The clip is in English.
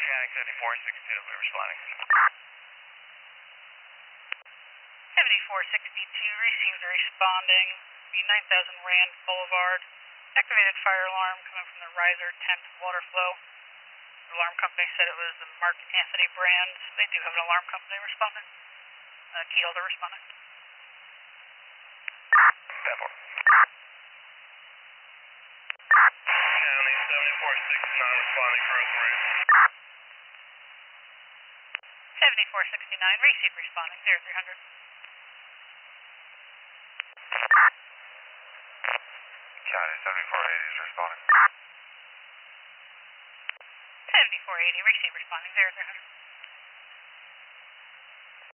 County 7462, we're responding. 7462, received responding. 9000 Rand Boulevard. Activated fire alarm coming from the riser 10th water flow. The alarm company said it was the Mark Anthony brand. They do have an alarm company responding. Key holder responding. County 7469 responding for us, Rand. 7469, receive responding, 0300. County 7480 is responding. 7480, receive responding, 0300.